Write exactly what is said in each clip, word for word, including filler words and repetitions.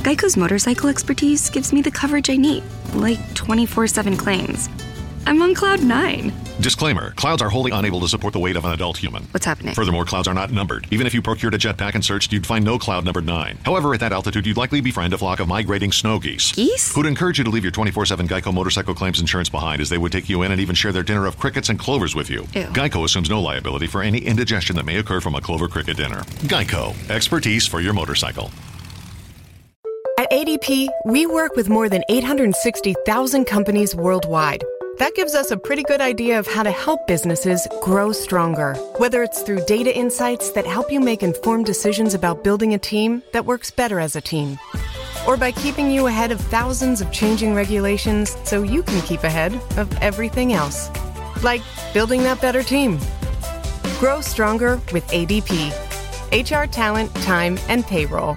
Geico's motorcycle expertise gives me the coverage I need, like twenty-four seven claims. I'm on cloud nine. Disclaimer, clouds are wholly unable to support the weight of an adult human. What's happening? Furthermore, clouds are not numbered. Even if you procured a jetpack and searched, you'd find no cloud numbered nine. However, at that altitude, you'd likely befriend a flock of migrating snow geese. Geese? Who'd encourage you to leave your twenty-four seven Geico motorcycle claims insurance behind, as they would take you in and even share their dinner of crickets and clovers with you. Ew. Geico assumes no liability for any indigestion that may occur from a clover cricket dinner. Geico. Expertise for your motorcycle. At A D P, we work with more than eight hundred sixty thousand companies worldwide. That gives us a pretty good idea of how to help businesses grow stronger. Whether it's through data insights that help you make informed decisions about building a team that works better as a team, or by keeping you ahead of thousands of changing regulations so you can keep ahead of everything else. Like building that better team. Grow stronger with A D P. H R, talent, time, and payroll.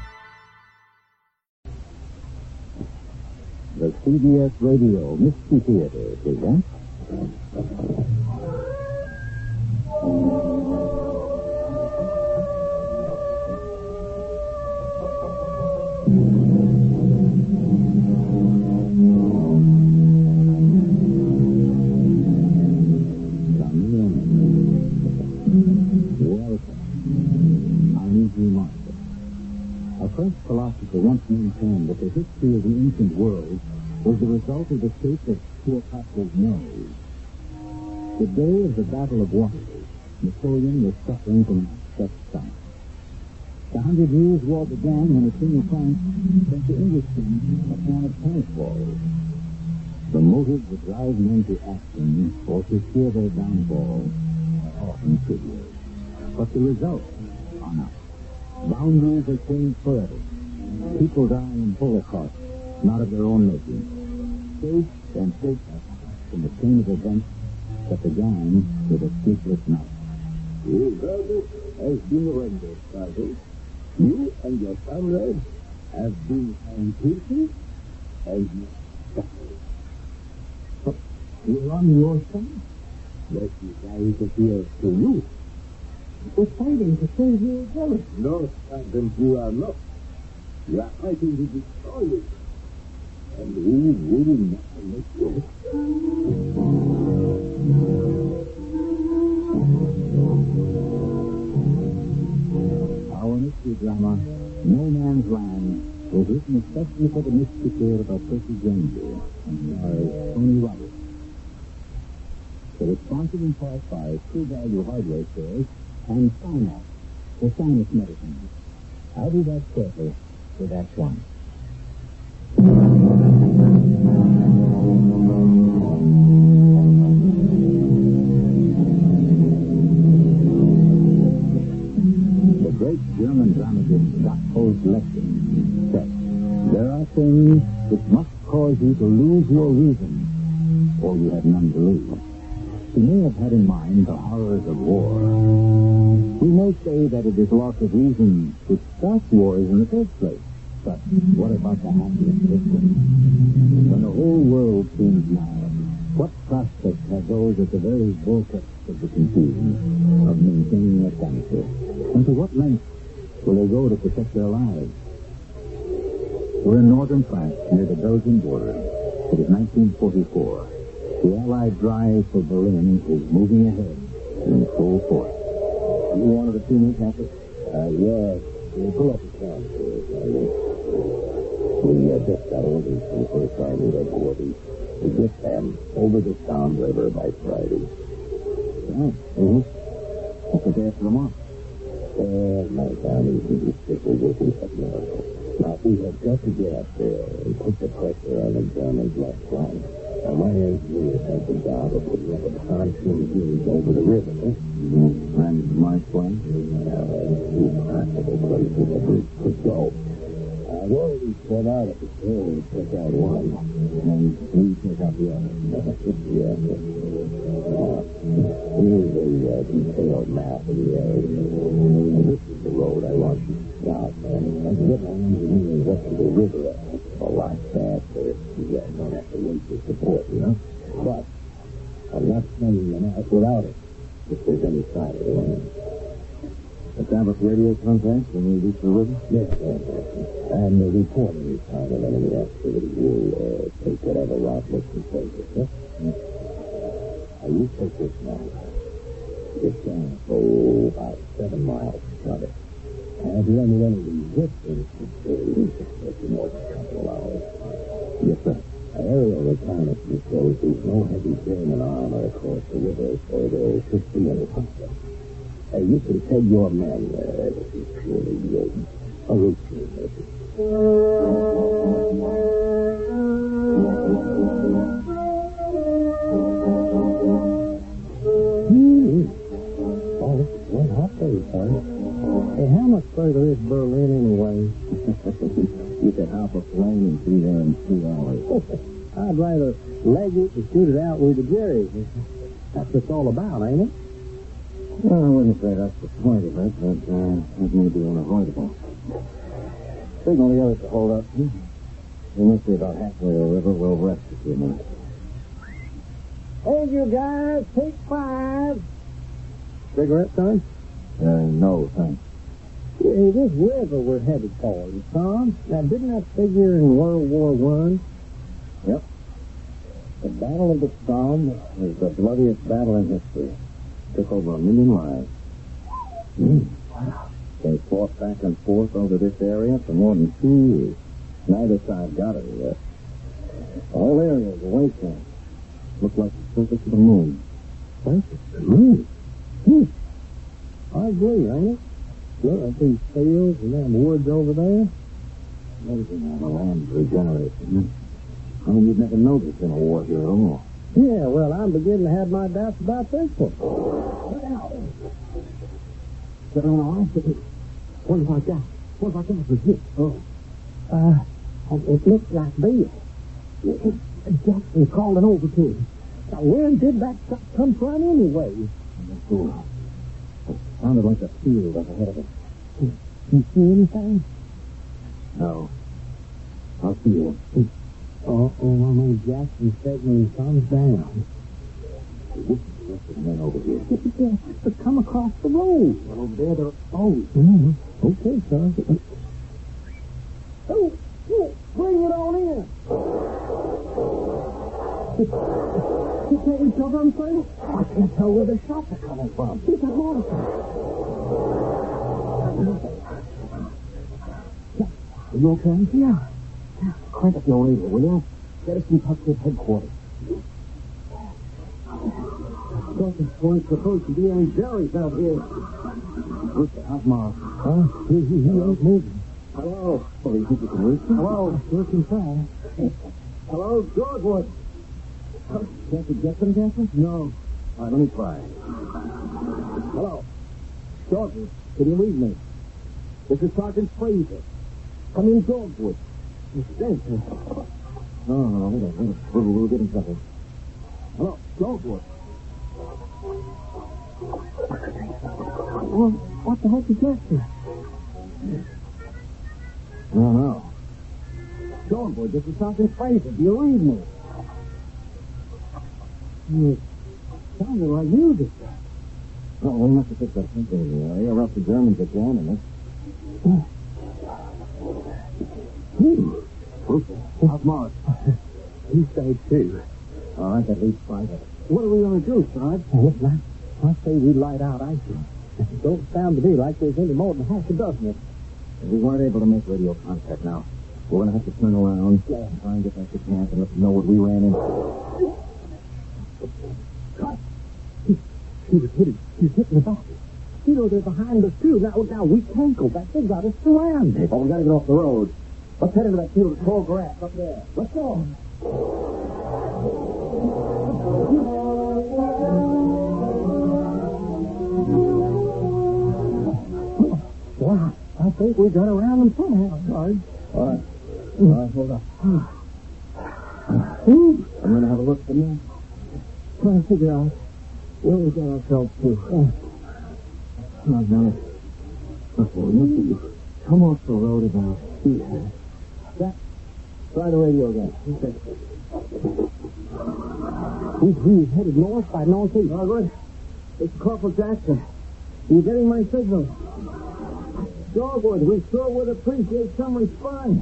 The C B S Radio Mystery Theater presents Welcome. I'm E G. Marshall. A French philosopher once maintained that the history of the ancient world was the result of the shape of Cleopatra's nose. The day of the Battle of Waterloo, Napoleon was suffering from such stomach. The Hundred Years' War began when the King of France sent the Englishmen a plan of tennis balls. The motives that drive men to action or to fear their downfall are often trivial. But the results are not. Boundaries are changed forever. People die in holocausts, not of their own making. Faith and faith in the chain of events that began with a sleepless night. You heard it has been rendered, Sergeant. You and your comrades have been imprisoned and you suffered. But you're on your side. That is why it appears to you. We're fighting to save your village. No, Sergeant, you are not. You are fighting to destroy it. And we will not let you. Our mystery drama, No Man's Land, was written especially for the Mystery Theater by Percy Granger and by Tony Roberts. It is sponsored in part by True Value Hardware Stores and Sinox, for sinus medicine. I'll do that shortly with Act One. The great German dramatist Gotthold Lessing said, there are things which must cause you to lose your reason, or you have none to lose. He may have had in mind the horrors of war. We may say that it is loss of reason which starts wars in the first place. But what about the happiest victims? When the whole world seems mad, what prospect have those at the very vortex of the confusion of maintaining their sanity? And to what length will they go to protect their lives? We're in northern France, near the Belgian border. It is nineteen forty-four. The Allied drive for Berlin is moving ahead in full force. You wanted to see me, Captain? Uh, yes. We'll pull up the car for us, Sergeant. We uh, just got orders from the First Army headquarters to get them over the Sound River by Friday. Oh, mm-hmm. What's the day after tomorrow? Uh, my family will be strictly working at Miracle. Now, we have got to get up there and put the pressure on the Germans left flank. Now, my engineers have the job of putting up a pontoon bridge over the river. Mm-hmm. And my plan? Now, there's two practical places the bridge could go. I've already set out at the store to check out one, and we check out the other. Yeah. Uh, here's a uh, detailed map of the area. And this is the road I want you to stop, and, and get my engineers up to the river a lot faster. You guys don't have to wait for support, you know? But I'm not sending them out without it, if there's any sign of the land. Establish radio contact when we reach the river? Yes, yes, yes. And the reporting is part of enemy activity. We'll uh, take whatever route looks to take it, yes? Yes. Now, you take this now. It's down for about seven miles from it. And if you're under any resistance, it's uh, let you know in a couple of hours. Yes, sir. Aerial reconnaissance shows there's no heavy German armor across the river, so there should be any problem. Uh, you can tell your men uh, this is purely uh, a routine mission. Hmm. Oh, this is one hot day, sir. Hey, how much further is Berlin anyway? You could hop a plane and be there in two hours. I'd rather leg it and shoot it out with the Jerry. That's what it's all about, ain't it? Well, I wouldn't say that's the point of it, but uh, that may be unavoidable. Signal the others to hold up. We must be about halfway to the river. We'll rest a few minutes. Hey, you guys, take five. Cigarette, son? Uh, no, thanks. Hey, this river we're headed for, you saw? Now, didn't that figure in World War One? Yep. The Battle of the Somme is the bloodiest battle in history. Took over a million lives. Mm. Wow. They fought back and forth over this area for more than two years. Neither side got it yet. The whole area is a wasteland. Looked like the surface of the moon. Surface of the moon? Hmm. I agree, ain't it? Look at these fields and them woods over there. Amazing how the land regenerates, isn't it? I mean, you'd never noticed in a war here at all. Yeah, well, I'm beginning to have my doubts about this one. Look out. Is that all right? What have I got? What have I got for this? Oh. Uh, it looks like Bill. Jackson calling over to him. Now, where did that stuff come from anyway? Cool. It sounded like a field up ahead of us. You see anything? No. I'll see you. Oh, oh, I know Jackson said when he comes down. This is the rest of the men over here. Yeah, but come across the road. Well, over there, they're exposed. Mm-hmm. Okay, sir. Oh, oh, bring it on in. You can't tell them things? I can't tell where the shots are coming from. It's a horse. Are you okay? Yeah. Crank up your radio, will you? Get us in touch with headquarters. Dawson's Point supposed to be any Jerry's out here. Where's the hot mark? Huh? He, he, he ain't moving. Hello. Well, you think you can reach him? Hello. Sure can try. Hello, Georgewood. Can't you get them, Jackson? No. All right, let me try. Hello. Georgewood, can you read me? This is Sergeant Fraser. Come in, Georgewood. Mistake. No, no, no, hold on, hold on. We'll, we'll get in trouble. Hello, Georgewood. Well, what the heck is that, sir? No, no. Georgewood, this is Sergeant Fraser. Do you read me? It sounded like music. Oh, we must have picked up something in the area, or else the Germans are jamming us. Hmm. How's Morris? He stayed too. All right, that leaves five of us. What are we going to do, Sarge? Well, listen, I, I say we light out ISIL. It don't sound to me like there's any more than half a dozen of us. We weren't able to make radio contact now. We're going to have to turn around, yeah. Try and get back to camp and let them know what we ran into. Cut! He, he was hitting. He's hitting the back. You know, they're behind us, too. Now, now we can't go back. They've got us surrounded. Oh, we got to get off the road. Let's head into that field of tall grass up there. Let's go. Wow, I think we got around them somehow, Sarge. All right. All right, hold up. I'm going to have a look at the map. Trying to figure out where we got ourselves to. Oh, oh no. Okay, we must have come off the road about here. Jack, try the radio again. Okay. We, we headed north by northeast. All good. It's Corporal Jackson. You getting my signal? Dogwood, we sure would appreciate some response.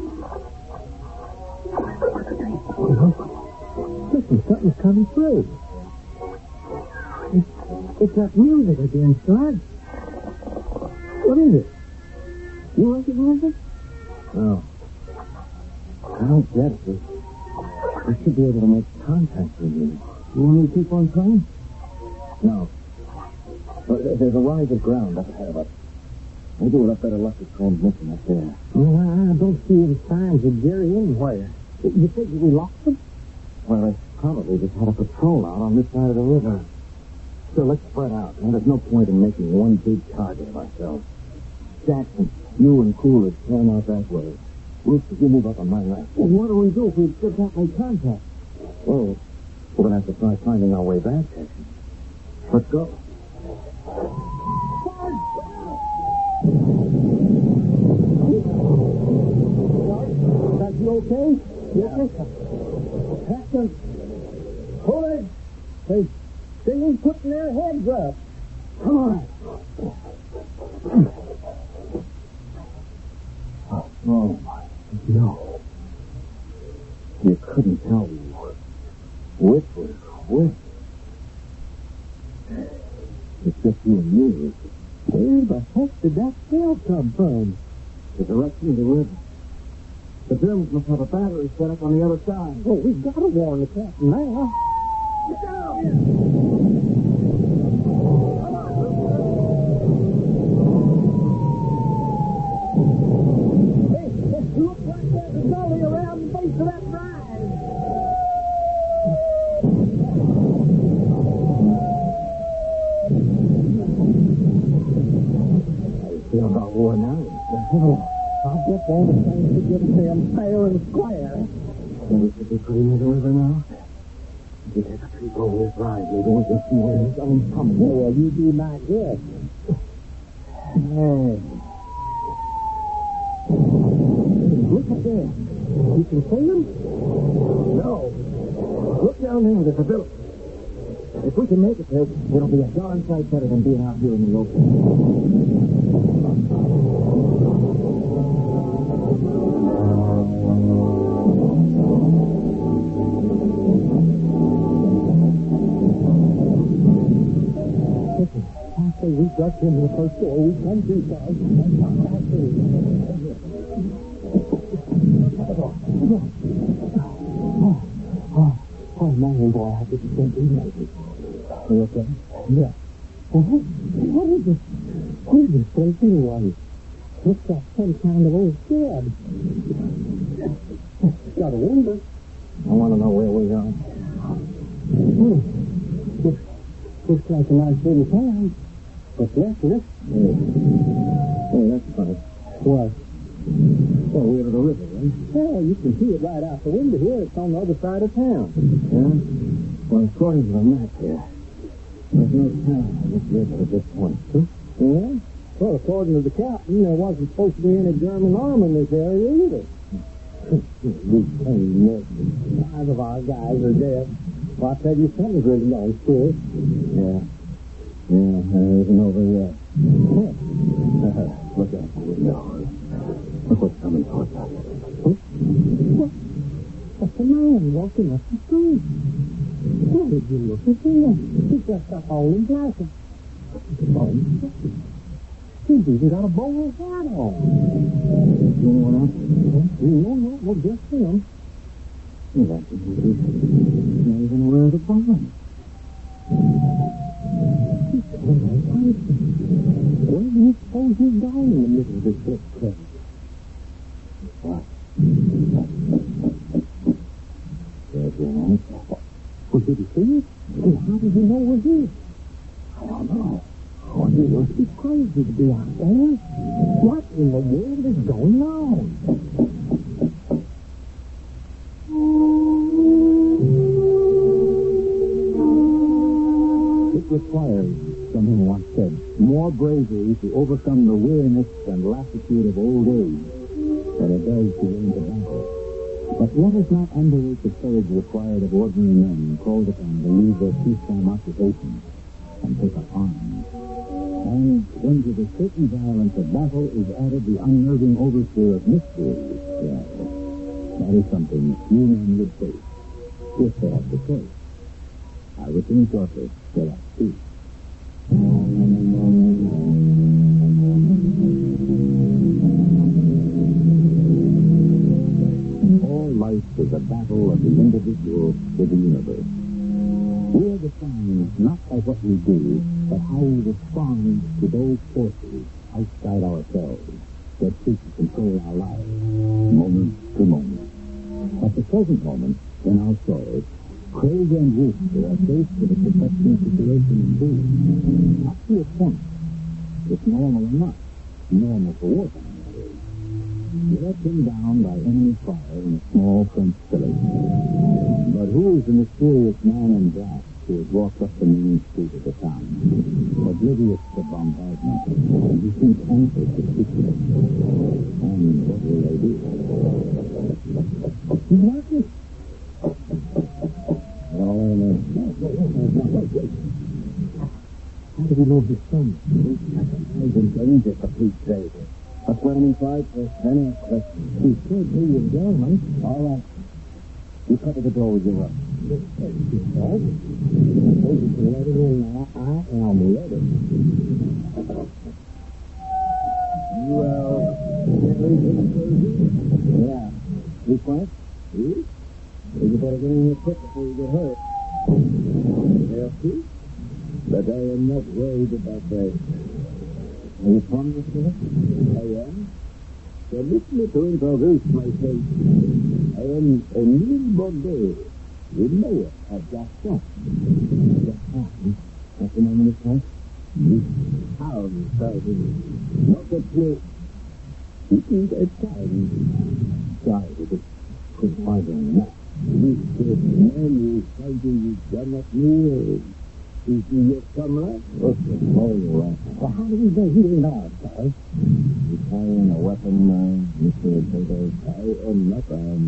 Listen, something's coming through. It's, it's that music again, son. What is it? You recognize it? No. I don't get it. We, we should be able to make contact with you. You want me to keep on trying? No. But there's a rise of ground up ahead of us. Maybe we'll have better luck with transmission up there. Well, I don't see any signs of Jerry anywhere. You think we lost them? Well, they probably just had a patrol out on this side of the river. So let's spread out. Now, there's no point in making one big target of ourselves. Jackson, you and Coolidge turn out that way. Roots, you move up on my left. Well, what do we do if we still can't make contact? Well, we're going to have to try finding our way back, Jackson. Let's go. Are you okay? You okay? Jackson, Coolidge, they, they ain't putting their heads up. Come on. Oh, my. No. You couldn't tell me which was which. It's just you and me. Where the heck did that tail come from? The direction of the river. The Germans must have a battery set up on the other side. Oh, we've got to warn the captain now. Get down! Hey, it looks like there's a gully around the base of that rise. I feel about worn out. I'll get all the things to get them fair and square. Well, we should be pretty near the river now. If you take a peek over this rise, maybe we can see where someone's coming. Oh, well, you do not guess. Hey. Look up there. You can see them? No. Look down there. There's a village. If we can make it there, it'll be a darn sight better than being out here in the open. After we got in the first door, we come to guys. Oh, oh, oh, man, boy, I didn't think we made it. Are you okay? Yeah. Well, what, what is this? What is this place anyway? Looks like some kind of old shed. It's got a window. I want to know where we are. Hmm. Looks, looks like a nice little town. What's left of it? Hey, hey, that's funny. What? Well, we're at the river, right? Yeah, you can see it right out the window here. It's on the other side of town. Yeah? Well, according to the map here, there's no town on this river at this point, too. Yeah? Well, according to the captain, there wasn't supposed to be any German army in this area either. We came near. Five of our guys are dead. Well, I tell you, something's really gone through. Yeah. Yeah, there isn't over yet. Yeah. Look out the window. Look what's coming towards us. What? What's a man walking up the street? Where did you look at him? He's just a hole in blanket. Oh, he's even got a bowler hat on. Anyone else? No, no, no, just him. Well, that's a good reason. He's not even aware of the bowler. Where do you suppose he's going in the middle of this big cliff? What? There's your answer. Well, did he see it? Well, how did he know we're here? I don't know. Oh, you must be crazy to be out there. What in the world is going on? It requires, someone once said, more bravery to overcome the weariness and lassitude of old age than it does to win the battle. But let us not underrate the courage required of ordinary men called upon to leave their peacetime occupations and take up arms. And when to the certain violence of battle is added the unnerving overture of mystery, well, that is something few men would face, if they have the choice. I return shortly to that speech. All life is a battle of the individual with the universe. We are defined not by what we do, but how we respond to those forces outside ourselves that seek to control our lives, moment to moment. At the present moment, in our story, Craig and Wooster are faced with a perplexing situation in food. Up to a point, it's normal enough, normal for wartime, that is. They're pinned down by enemy fire in a small French village. But who is the mysterious man in black who has walked up the main street of the town, oblivious to bombardment, and he seems anxious to speak to them? And what will they do? Marcus! Oh, no. How do we know his son? He's in danger, for Pete's sake. That's what I'm inside for. Any question. He could be in German. All right. You cover the door with your rug. Yes, sir. You know? You can let it in now. I am ready. Well, yeah. You quiet? You? You better get in your quick before you get hurt. Yes, sir. But I am not worried about that. Are you from this minute? I am. Permit me to introduce myself. I am Emile Bordeaux, the mayor of Gaston. Gaston? That's the name of this place? This town, started. Not a place. It is a town. Sorry, it couldn't find a map. This man is fighting with Janet Neal. Is he your comrade? Oh, right. Well, how do we know he ain't ours, sir? You carrying a weapon, uh, Mister Potato? I am not armed.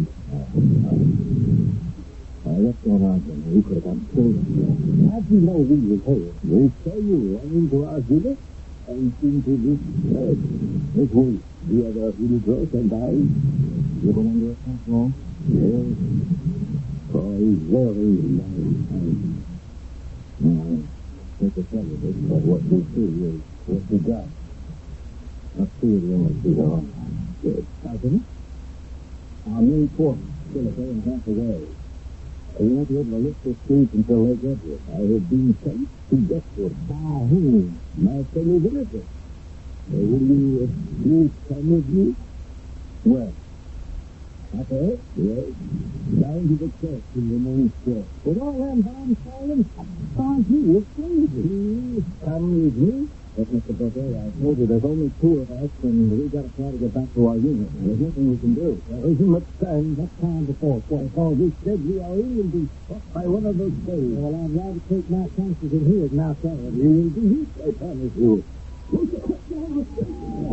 Uh, what's going on, then? We could have gotten killed. How do you know we were here? We saw you run into our village and into this bed. This was the other little girl and I. You been under attack long? Yes. For a very long time. Now, take a second of it, but what we see is what we got. Let's see if you want to see the wrong time. Good. Sergeant? Our main force is still a day and a half away. We won't be able to lift the streets until they get here. I have been sent to get here. By whom? My fellow villagers. Uh, will you uh, please come with me? Where? Okay, yes. Down to the church in the main square. With all them bombs falling, I find you crazy. Please come with me. Yes, Mister Bouquet, I told you there's only two of us, and we've got to try to get back to our unit. There's nothing we can do. There isn't much time. What time before? Well, oh, we said we are in and be struck by one of those days. Well, I'd rather take my chances in here than outside. You will be here, I promise you. Who's the quick down the street?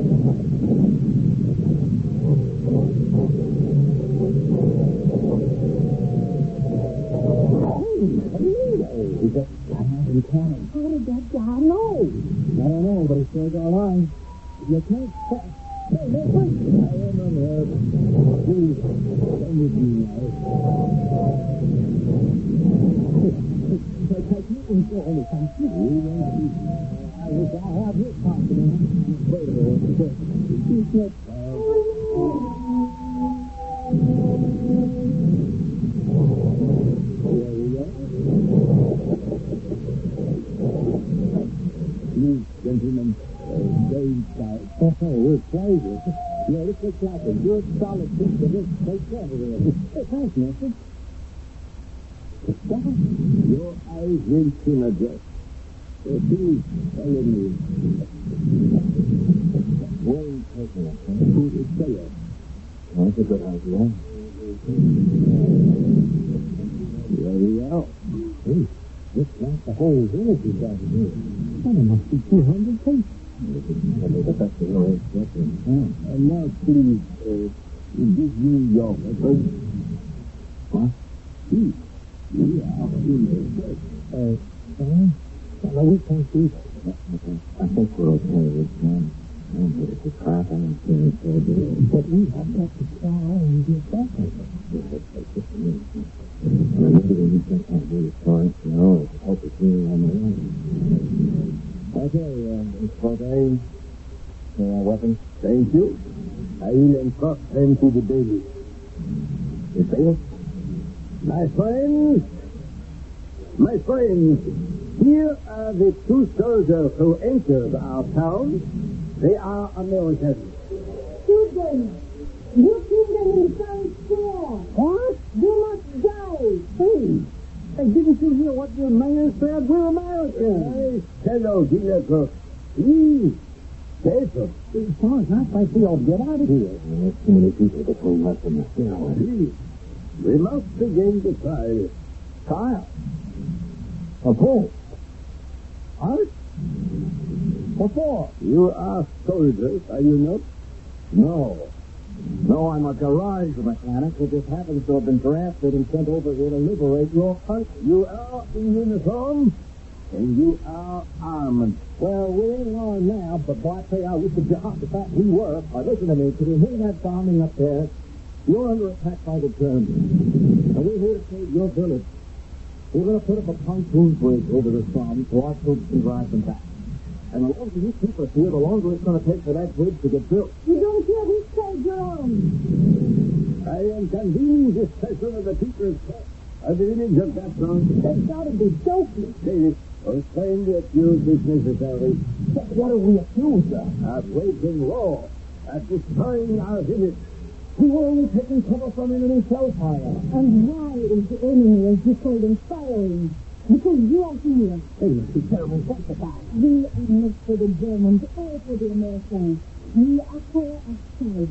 Is that guy in town? How did that guy know? I don't know, but he still got line. You can't stop. Hey, hey, wait. I am on there. Please, come with me now. But I can't go any time soon. I wish I had his confidence. Wait a minute. He's not. There we go. You gentlemen, uh, Dave side. Oh, we're pleasure. Yeah, this looks like a good solid piece of this. Take care of it. Hey, thanks, mister. Your eyes will soon adjust. So please follow me. One person. Who is there? That's a good idea. There we are. Hey, looks like the whole village is out here. Well, there must be two hundred people. But that's the way it's working. Yeah. And now, please, uh, give me your address. What? Please. We are in the church. Uh, uh, well, we can't do that. I think we're okay with that. It's a crap and things so good. But we have got to try and get back at it. Maybe we just have to start, you know, help us here on the way. Okay, uh, it's for day. Uh, weapons. Thank you. I will entrust them to the baby. You see it? My friends, my friends, here are the two soldiers who entered our town. They are Americans. Shoot them! You shoot them in Times Square! What? You must die! Hey, hey, didn't you hear what your mayor said? We're Americans. Hey, hello, dear. Please, safer. As far as I think we ought to get out of here. There's too many people between us and the stairway. Please, we must begin the trial. Trial? Of who? Us? What for? You are soldiers, are you not? No. No, I'm a garage mechanic who just happens to have been drafted and sent over here to liberate your country. You are in uniform, and you are armed. Well, we ain't armed now, but boy, I tell you, I wish the job, the fact we were. Now, listen to me, can you hear that bombing up there? You're under attack by the Germans, and we're here to save your village. We're going to put up a pontoon bridge over the Somme so our troops can drive them back. And the longer you keep us here, the longer it's going to take for that bridge to get built. You don't care who saved your own. I am convening this session of the People's Court of the village of Gaston. That's got to be joking. David, explain the accused is necessary. But what are we accused of? Of breaking law, of destroying our village. We were only taking cover from enemy shell fire. And why is the enemy, as you call them, firing? Because you are here. Hey, Mister Terrible, Testify. We are not for the Germans or for the Americans. We are for ourselves.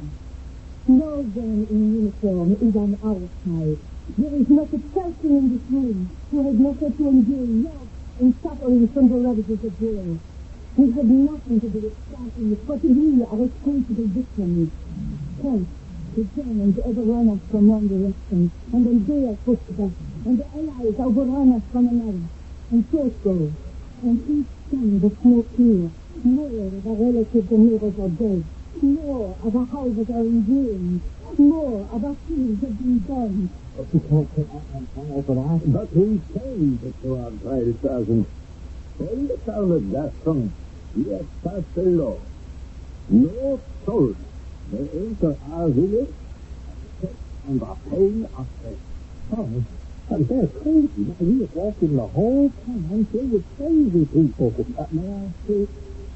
No gun in uniform is on our side. There is not a person in this room who has not had to endure love and suffering from the ravages of war. We have nothing to do with starting it, but we are responsible victims. First, the Germans overrun us from one direction, and then they are pushed back, and the Allies overrun us from another. And so it goes. And each time the smoke clears, more of our relatives and neighbors are dead, more of our houses are in ruins, more of our fields have been burned. But we can't take out on fire for that. But we can put you on trial, Sergeant. In the town of Gaston, we have passed a law. No soul may enter our village except on the pain of death. Oh, and they're crazy. Now, we have walked in the whole town filled with crazy people. Uh, may I speak?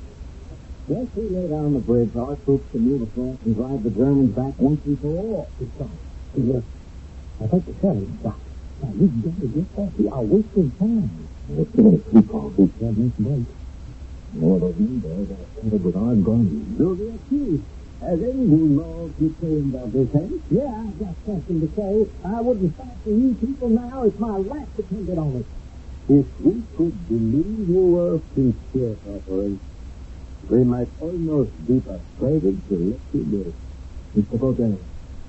Yes, we lay down the bridge. Our troops can move across and drive the Germans back once and for all. Stop. Look, I think the sheriff stopped. Now, we got to get back. We are wasting time. Let's get a few calls. Seven, eight. More of those windows are covered with our guns. Do the accused. Has anyone more to say about this, eh? Yeah, I've got something to say. I wouldn't fight for you people now if my life depended on it. If we could believe you were sincere, Corporal, we might almost be persuaded to let you go. Mister Baudet,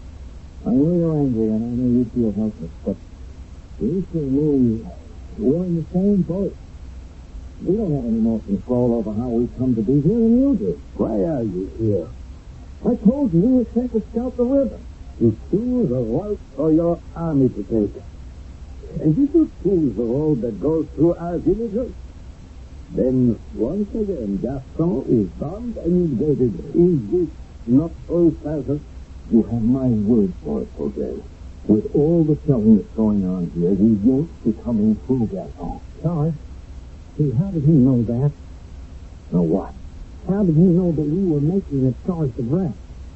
I know you're angry and I know you feel helpless, but we still know we're in the same boat. We don't have any more control over how we come to be here than you do. Why are you here? I told you we were sent to scout the river. To choose a route for your army to take. And did you choose the road that goes through our villages? Then, once again, Gaston is bombed and invaded. Is this not so, Sergeant? You have my word for it, Baudet. With all the killing that's going on here, we won't be coming through Gaston. Sorry. See, how did he know that? Know what? How did he know that we were making a charge of rest?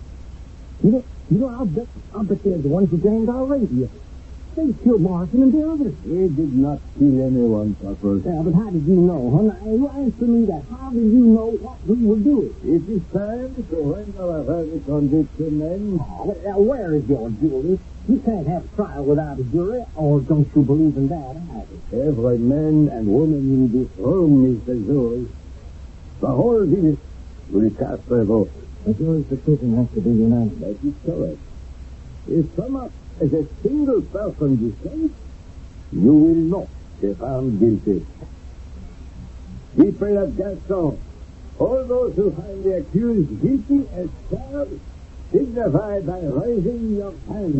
You know, you know, I'll bet, I'll bet they're the ones who gained our radio. They killed Morrison and the others. We did not kill anyone, Papa. Yeah, but how did you know, huh? Now, you answer me that. How did you know what we were doing? It is time to render a verdict on these two men. Oh, well, where is your jury? You can't have a trial without a jury, or don't you believe in that either? Every man and woman in this room is the jury. The whole village will cast their vote. The jury's decision has to be unanimous. That is correct. If some of as a single person dissents, you will not be found guilty. People of Gaston, all those who find the accused guilty as charged, signify by raising your hand.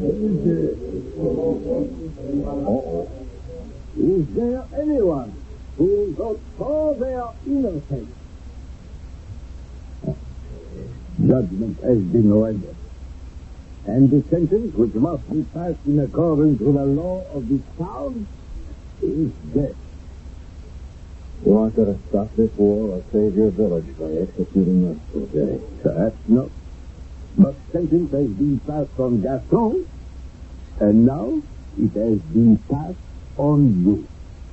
Uh-oh. Is there anyone who will vote for their innocence? Judgment has been rendered, and the sentence, which must be passed in accordance with the law of this town, is death. You aren't going to stop this war or save your village by executing us today. Perhaps not. But sentence has been passed on Gaston, and now it has been passed on you.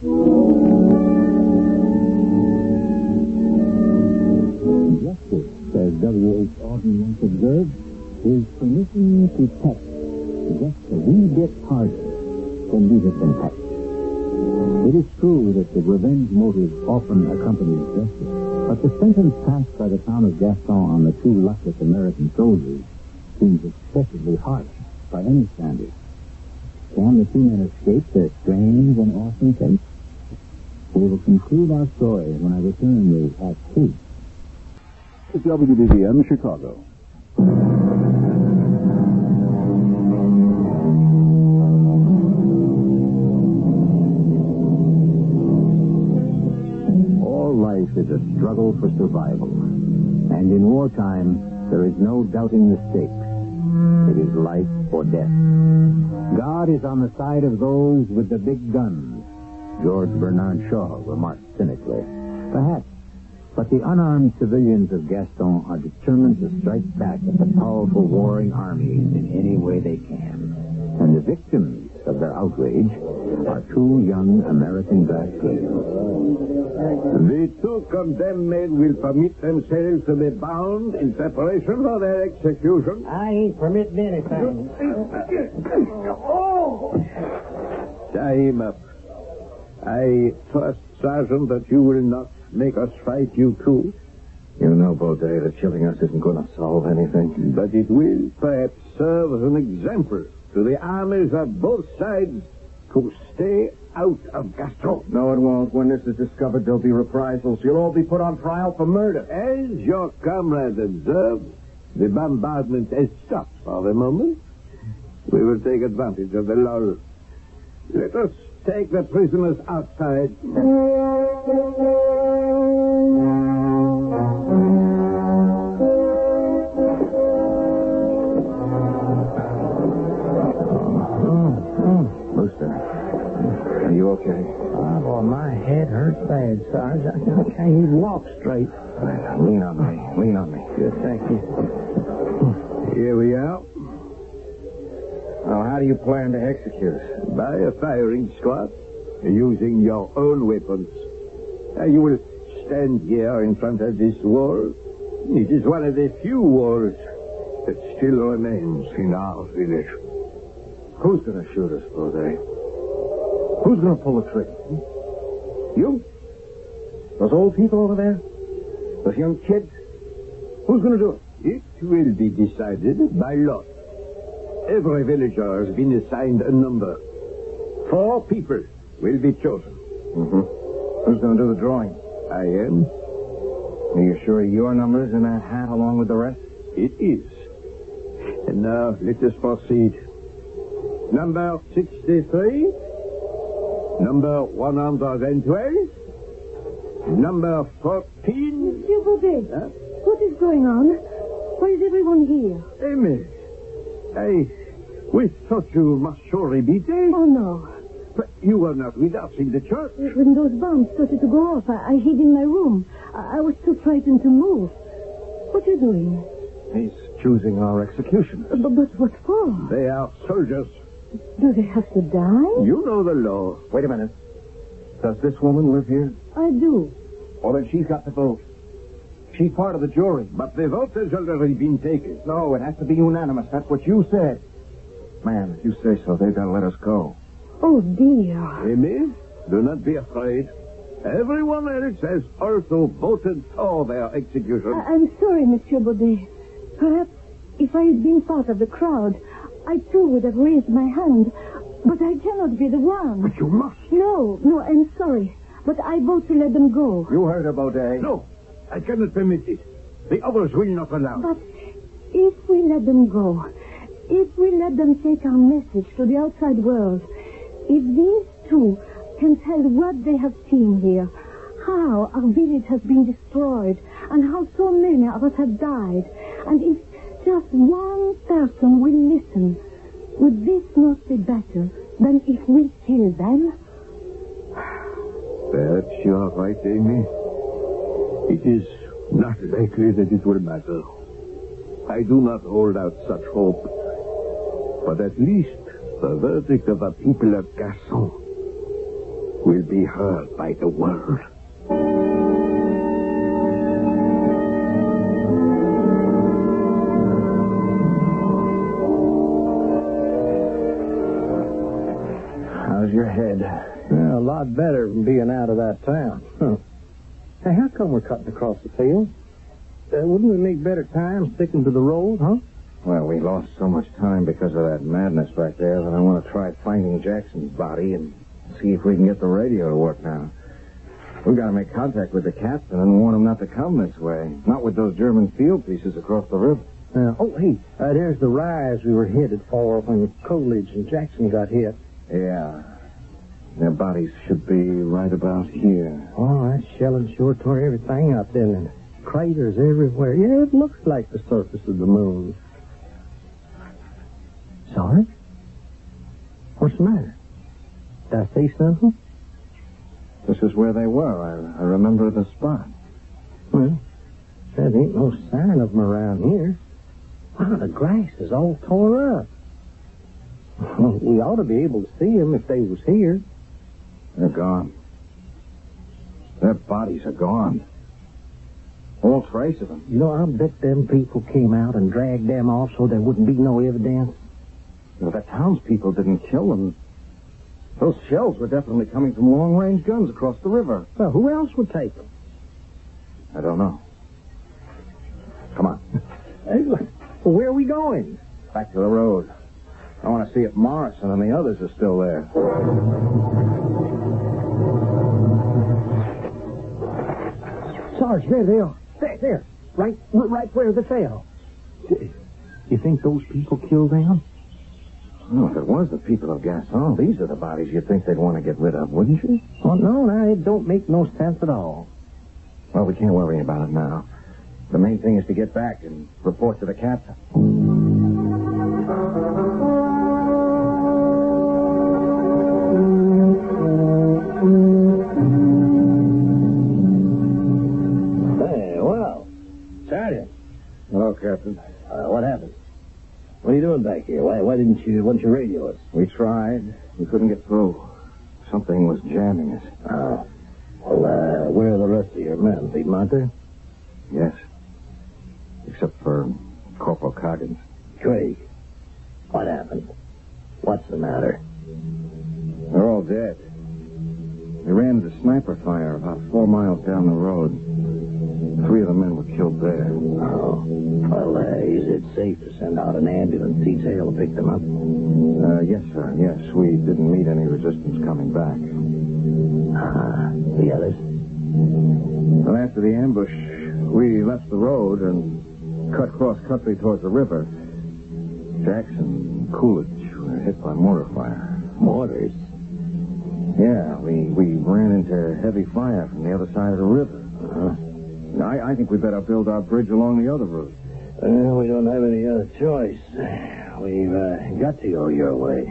Justice, as W H Auden once observed, is permission to touch just a wee bit harder than we have been touched. It is true that the revenge motive often accompanies justice, but the sentence passed by the town of Gaston on the two luckless American soldiers seems excessively harsh by any standard. Can the two men escape their strange and awesome fate? We will conclude our story when I return with Act Two. W B B M Chicago. All life is a struggle for survival. And in wartime, there is no doubting the stakes. It is life or death. God is on the side of those with the big guns, George Bernard Shaw remarked cynically. Perhaps. But the unarmed civilians of Gaston are determined to strike back at the powerful warring armies in any way they can. And the victims of their outrage are two young American black girls. The two condemned men will permit themselves to be bound in preparation for their execution. I ain't permitting anything. Oh! Tie him up. I trust, Sergeant, that you will not make us fight you too. You know, Baudet, that killing us isn't going to solve anything. But it will perhaps serve as an example to the armies of both sides to stay out of Gaston. No, it won't. When this is discovered, there'll be reprisals. You'll all be put on trial for murder. As your comrade observed, the bombardment has stopped for the moment. We will take advantage of the lull. Let us take the prisoners outside. Are you okay? Oh, boy, my head hurts bad, Sarge. I can't even walk straight. Right, lean on me. Lean on me. Good, thank you. Here we are. Now, how do you plan to execute us? By a firing squad, using your own weapons. Uh, you will stand here in front of this wall. It is one of the few walls that still remains in our village. Who's going to shoot us, Baudet? Who's going to pull the trigger? You? Those old people over there? Those young kids? Who's going to do it? It will be decided by lot. Every villager has been assigned a number. Four people will be chosen. Mm-hmm. Who's going to do the drawing? I am. Are you sure your number's in that hat along with the rest? It is. And now let us proceed. Number sixty-three. Number one hundred twelve. Number fourteen. Monsieur Baudet, Huh? what is going on? Why is everyone here? Amy, I... We thought you must surely be dead. Oh, no. But you were not with us in the church. When those bombs started to go off, I, I hid in my room. I, I was too frightened to move. What are you doing? He's choosing our execution. But, but what for? They are soldiers. Do they have to die? You know the law. Wait a minute. Does this woman live here? I do. Well, then she's got the vote. She's part of the jury. But the vote has already been taken. No, it has to be unanimous. That's what you said. Man, if you say so, they've got to let us go. Oh, dear. Amy, do not be afraid. Everyone else has also voted for their execution. I, I'm sorry, Monsieur Baudet. Perhaps if I had been part of the crowd, I too would have raised my hand. But I cannot be the one. But you must. No, no, I'm sorry. but I vote to let them go. You heard her, Baudet. No, I cannot permit it. The others will not allow. But if we let them go, if we let them take our message to the outside world, if these two can tell what they have seen here, how our village has been destroyed, and how so many of us have died, and if just one person will listen, would this not be better than if we kill them? Perhaps you are right, Amy. It is not likely that it will matter. I do not hold out such hope. But at least the verdict of the people of Gasson will be heard by the world. How's your head? Yeah, a lot better from being out of that town. Huh. Hey, how come we're cutting across the field? Uh, wouldn't we make better time sticking to the road, huh? Well, we lost so much time because of that madness back there that I want to try finding Jackson's body and see if we can get the radio to work now. We've got to make contact with the captain and warn him not to come this way. Not with those German field pieces across the river. Uh, oh, hey, uh, there's the rise we were headed for when Coolidge and Jackson got hit. Yeah. Their bodies should be right about here. Oh, that shelling sure tore everything up, didn't it? Craters everywhere. Yeah, it looks like the surface of the moon. Sorry? What's the matter? Did I say something? This is where they were. I, I remember the spot. Well, there ain't no sign of them around here. Wow, the grass is all tore up. Well, we ought to be able to see them if they was here. They're gone. Their bodies are gone. All trace of them. You know, I bet them people came out and dragged them off so there wouldn't be no evidence. Well, the townspeople didn't kill them. Those shells were definitely coming from long-range guns across the river. Well, who else would take them? I don't know. Come on. Hey, well, where are we going? Back to the road. I want to see if Morrison and the others are still there. Sarge, there they are. There, there. Right, right where they fell. You think those people killed them? Oh, if it was the people of Gasson, these are the bodies you'd think they'd want to get rid of, wouldn't you? Oh, no, no, it don't make no sense at all. Well, we can't worry about it now. The main thing is to get back and report to the captain. Hey, well, Sergeant. Hello, Captain. Uh, what happened? What are you doing back here? Why, why didn't you, why didn't you radio us? We tried. We couldn't get through. Something was jamming us. Oh. Well, uh, where are the rest of your men? Piedmonter? Yes. Except for Corporal Coggins. Craig, what happened? What's the matter? They're all dead. We ran into sniper fire about four miles down the road. Three of the men were killed there. Oh. Well, uh, is it safe to send out an ambulance detail to pick them up? Uh, yes, sir. Yes, we didn't meet any resistance coming back. Ah, the others? Well, after the ambush, we left the road and cut cross-country towards the river. Jackson and Coolidge were hit by mortar fire. Mortars? Yeah, we, we ran into heavy fire from the other side of the river. Uh-huh. I, I think we better build our bridge along the other route. Well, we don't have any other choice. We've uh, got to go your way.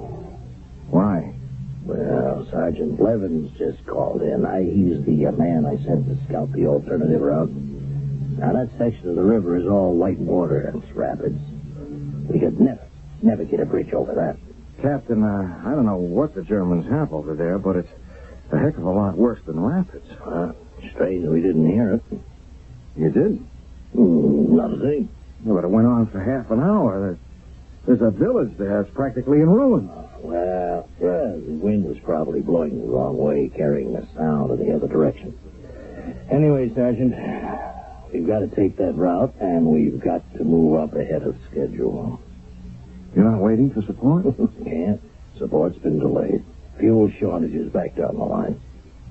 Why? Well, Sergeant Blevins just called in. I, he's the uh, man I sent to scout the alternative route. Now, that section of the river is all white water and it's rapids. We could never, never get a bridge over that. Captain, uh, I don't know what the Germans have over there, but it's a heck of a lot worse than rapids. Uh, strange we didn't hear it. You did? Mm, not a thing. Yeah, but it went on for half an hour. There's, there's a village there. It's practically in ruins. Well, yeah, the wind was probably blowing the wrong way, carrying the sound in the other direction. Anyway, Sergeant, we've got to take that route, and we've got to move up ahead of schedule. You're not waiting for support? Can't. Support's been delayed. Fuel shortages back down the line.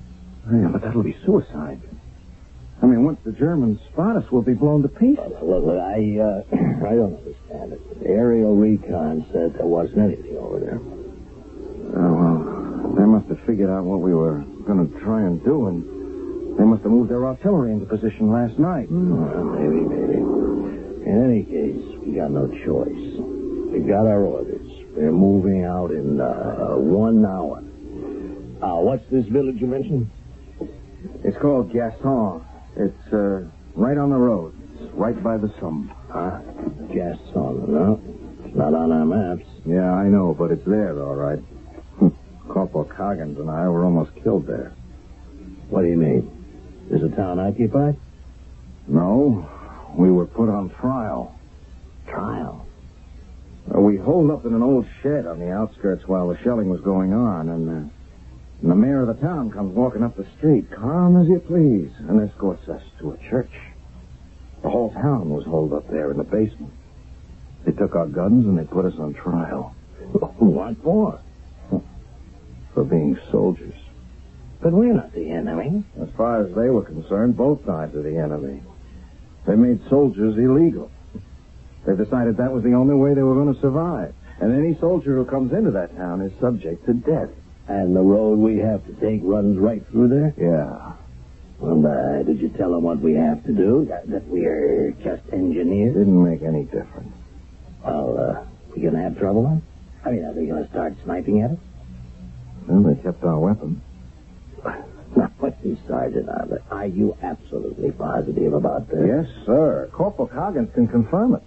Yeah, but that'll be suicide. I mean, once the Germans spot us, we'll be blown to pieces. Uh, look, look, I, uh, I don't understand it. The aerial recon said there wasn't anything over there. Oh, well, they must have figured out what we were going to try and do, and they must have moved their artillery into position last night. Well, maybe, maybe. In any case, we got no choice. We got our orders. We're moving out in uh, one hour. Uh, what's this village you mentioned? It's called Gaston. It's uh, right on the road. It's right by the Somme. Huh? Gaston, no? It's not on our maps. Yeah, I know, but it's there, all right. Corporal Coggins and I were almost killed there. What do you mean? Is the town occupied? No, we were put on trial. Trial? Uh, we holed up in an old shed on the outskirts while the shelling was going on, and, uh, and the mayor of the town comes walking up the street, calm as you please, and escorts us to a church. The whole town was holed up there in the basement. They took our guns and they put us on trial. What for? For being soldiers. But we're not the enemy. As far as they were concerned, both sides are the enemy. They made soldiers illegal. They decided that was the only way they were going to survive. And any soldier who comes into that town is subject to death. And the road we have to take runs right through there? Yeah. Well, uh, did you tell them what we have to do? That, that we're just engineers? Didn't make any difference. Well, uh, we gonna have trouble then? I mean, are they gonna start sniping at us? Well, they kept our weapons. Now, listen, Sergeant, are, are you absolutely positive about this? Yes, sir. Corporal Coggins can confirm it.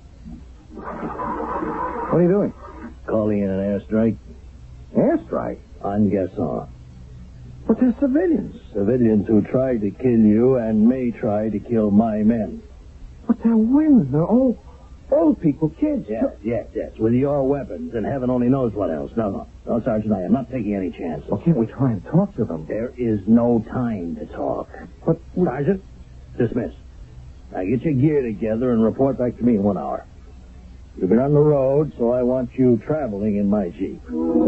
What are you doing? Calling in an airstrike. Airstrike? On Gasson. But they're civilians. Civilians who tried to kill you and may try to kill my men. But they're women. They're old, old people, kids. Yes, yes, yes. With your weapons and heaven only knows what else. No, no. No, Sergeant, I am not taking any chances. Well, can't we try and talk to them? There is no time to talk. But, Sergeant, dismiss. Now get your gear together and report back to me in one hour. You've been on the road, so I want you traveling in my Jeep.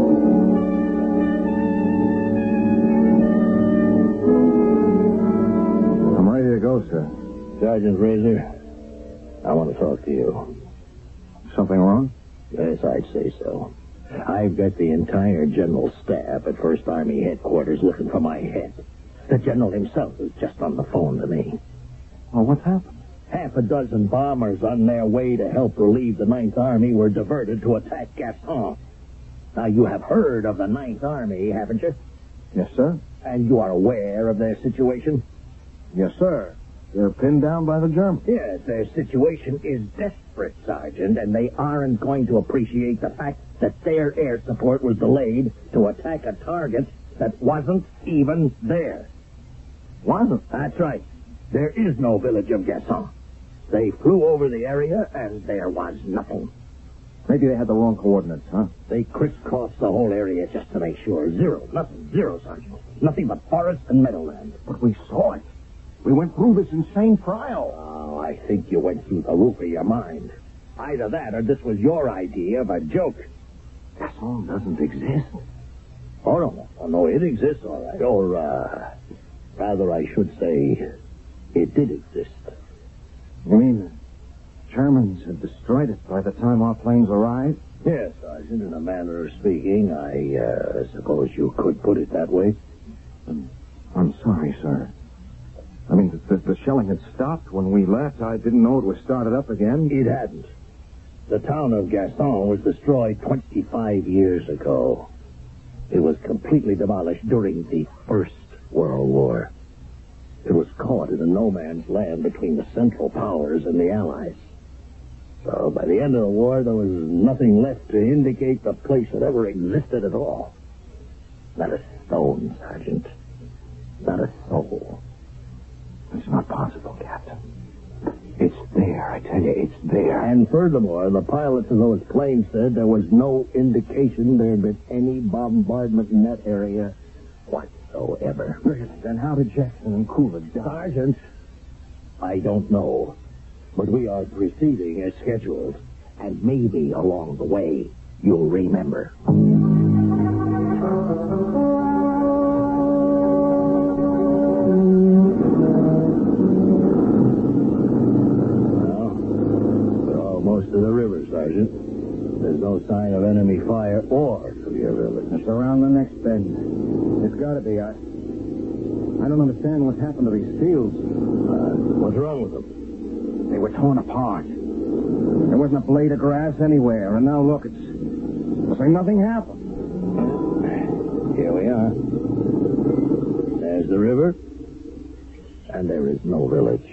I'm ready to go, sir. Sergeant Razor, I want to talk to you. Something wrong? Yes, I'd say so. I've got the entire general staff at First Army headquarters looking for my head. The general himself is just on the phone to me. Well, what's happened? Half a dozen bombers on their way to help relieve the Ninth Army were diverted to attack Gaston. Now, you have heard of the Ninth Army, haven't you? Yes, sir. And you are aware of their situation? Yes, sir. They're pinned down by the Germans. Yes, their situation is desperate, Sergeant, and they aren't going to appreciate the fact that their air support was delayed to attack a target that wasn't even there. Wasn't? That's right. There is no village of Gasson. They flew over the area, and there was nothing. Maybe they had the wrong coordinates, huh? They crisscrossed the whole area just to make sure. Zero. Nothing. Zero, Sergeant. Nothing but forest and meadowland. But we saw it. We went through this insane trial. Oh, I think you went through the roof of your mind. Either that or this was your idea of a joke. Gaston doesn't exist. Oh, no. Oh, no, it exists, all right. Or, uh, rather, I should say, it did exist. You mean the Germans had destroyed it by the time our planes arrived? Yes, Sergeant, in a manner of speaking, I uh, suppose you could put it that way. I'm, I'm sorry, sir. I mean, the, the, the shelling had stopped when we left. I didn't know it was started up again. It hadn't. The town of Gaston was destroyed twenty-five years ago. It was completely demolished during the First World War. It was caught in a no-man's land between the Central Powers and the Allies. So by the end of the war, there was nothing left to indicate the place had ever existed at all. Not a stone, Sergeant. Not a soul. It's not possible, Captain. It's there, I tell you, it's there. And furthermore, the pilots of those planes said there was no indication there had been any bombardment in that area whatsoever. Really? Then how did Jackson and Coolidge die? Sergeant, I don't know. But we are proceeding as scheduled. And maybe along the way, you'll remember. we're almost to the river, Sergeant. There's no sign of enemy fire or severe village. It's around the next bend. It's got to be. I I don't understand what's happened to these fields. Uh, what's wrong with them? They were torn apart. There wasn't a blade of grass anywhere, and now look, it's... It's like nothing happened. Here we are. There's the river, and there is no village.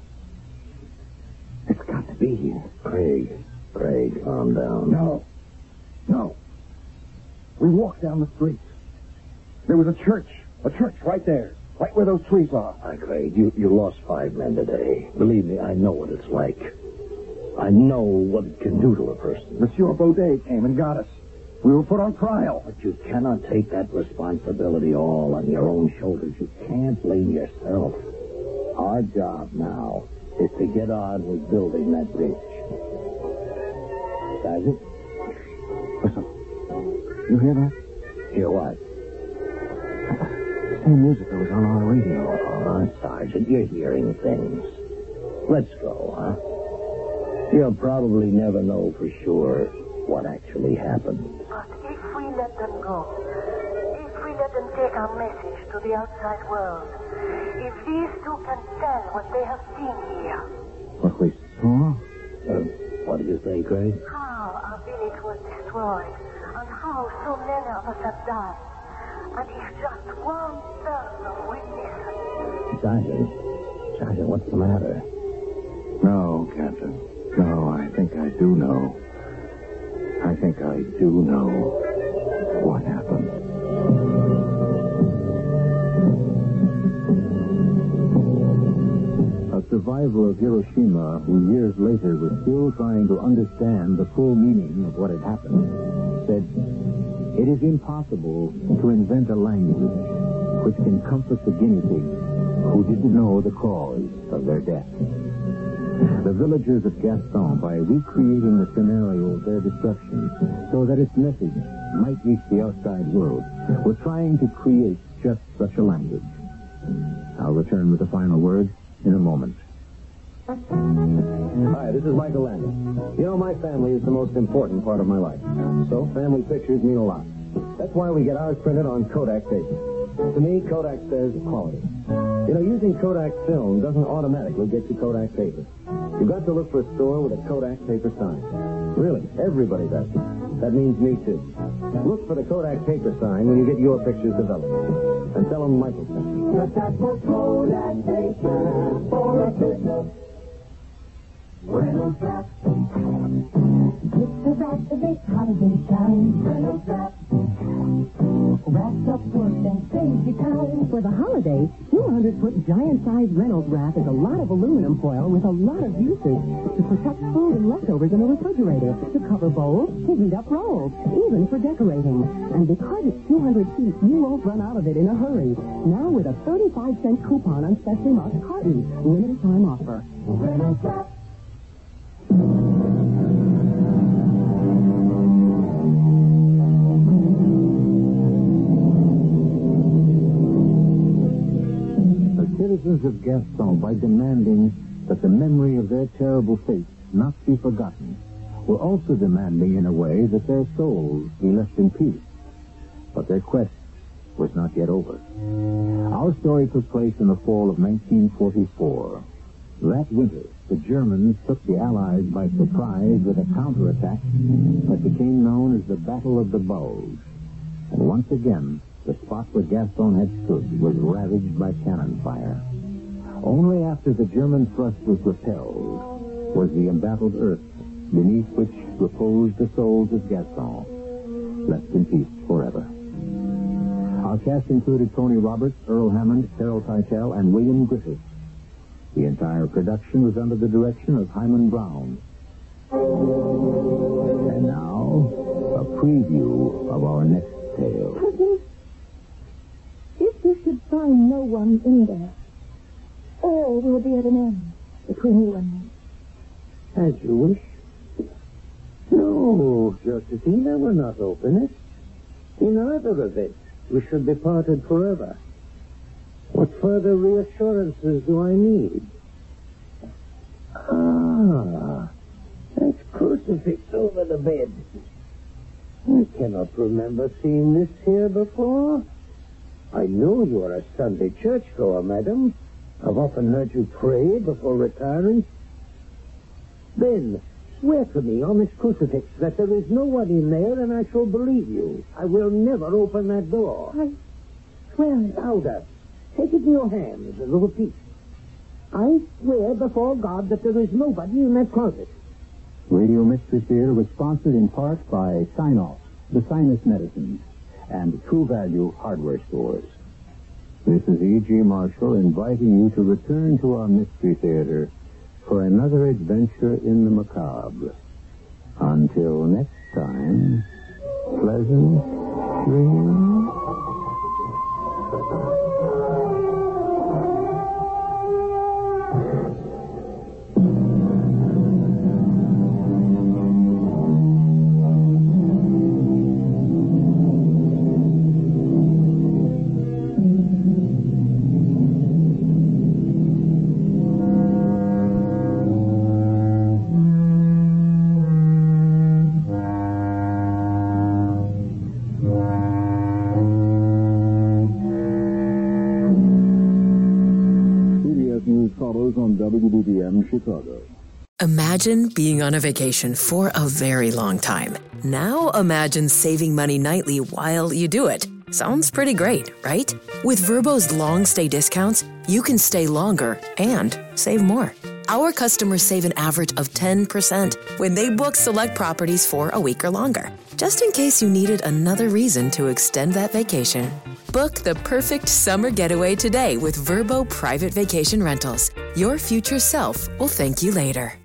It's got to be here. Craig, Craig, calm down. No. No. We walked down the street. There was a church. A church right there. Right where those trees are. Hi, Craig, you, you lost five men today. Believe me, I know what it's like. I know what it can do to a person. Monsieur Baudet came and got us. We were put on trial. But you cannot take that responsibility all on your own shoulders. You can't blame yourself. Our job now is to get on with building that bridge. Sergeant? Listen. You hear that? Hear what? The same music that was on our radio. Oh, Sergeant, you're hearing things. Let's go, huh? You'll probably never know for sure what actually happened. But if we let them go, if we let them take our message to the outside world, if these two can tell what they have seen here. What we saw? Uh, what did you say, Craig? How our village was destroyed, and how so many of us have died. And if just one person will listen. Sergeant, Sergeant, what's the matter? No, Captain. No, I think I do know. I think I do know what happened. A survivor of Hiroshima, who years later was still trying to understand the full meaning of what had happened, said, "It is impossible to invent a language which can comfort the guinea pigs who didn't know the cause of their death." The villagers of Gaston, by recreating the scenario of their destruction so that its message might reach the outside world, were trying to create just such a language. I'll return with the final word in a moment. Hi, this is Michael Landon. You know, my family is the most important part of my life. So, family pictures mean a lot. That's why we get ours printed on Kodak paper. To me, Kodak says quality. You know, using Kodak film doesn't automatically get you Kodak paper. You've got to look for a store with a Kodak paper sign. Really, everybody does. That means me, too. Look for the Kodak paper sign when you get your pictures developed. And tell them Michael sent you. Just ask for Kodak paper for a business. Reynolds Wrap. It's the wrap that makes holiday shine. Reynolds Wrap. Wraps up work and saves you time. For the holidays, two hundred foot giant-sized Reynolds Wrap is a lot of aluminum foil with a lot of uses to protect food and leftovers in a refrigerator, to cover bowls, to heat up rolls, even for decorating. And because it's two hundred feet, you won't run out of it in a hurry. Now with a thirty-five cent coupon on specially marked cartons. Limited time offer. Reynolds Wrap. The citizens of Gaston, by demanding that the memory of their terrible fate not be forgotten, were also demanding, in a way, that their souls be left in peace. But their quest was not yet over. Our story took place in the fall of nineteen forty-four. That winter, the Germans took the Allies by surprise with a counterattack that became known as the Battle of the Bulge. And once again, the spot where Gaston had stood was ravaged by cannon fire. Only after the German thrust was repelled was the embattled earth beneath which reposed the souls of Gaston left in peace forever. Our cast included Tony Roberts, Earl Hammond, Carol Teitel, and William Griffith. The entire production was under the direction of Hyman Brown. And now, a preview of our next tale. Cousin, if you should find no one in there, all will be at an end between you and me. As you wish. No, Josephina will not open it. In either of it, we should be parted forever. What further reassurances do I need? Ah, that crucifix over the bed. I cannot remember seeing this here before. I know you are a Sunday churchgoer, madam. I've often heard you pray before retiring. Then, swear to me on this crucifix that there is no one in there, and I shall believe you. I will never open that door. I swear it. Louder. Take it in your hands and repeat. I swear before God that there is nobody in that closet. Radio Mystery Theater was sponsored in part by Sign-Off, the Sinus Medicines, and True Value Hardware Stores. This is E G. Marshall inviting you to return to our Mystery Theater for another adventure in the macabre. Until next time, pleasant dreams. On W B B M Chicago. Imagine being on a vacation for a very long time. Now imagine saving money nightly while you do it. Sounds pretty great, right? With Vrbo's long stay discounts, you can stay longer and save more. Our customers save an average of ten percent when they book select properties for a week or longer. Just in case you needed another reason to extend that vacation. Book the perfect summer getaway today with Vrbo Private Vacation Rentals. Your future self will thank you later.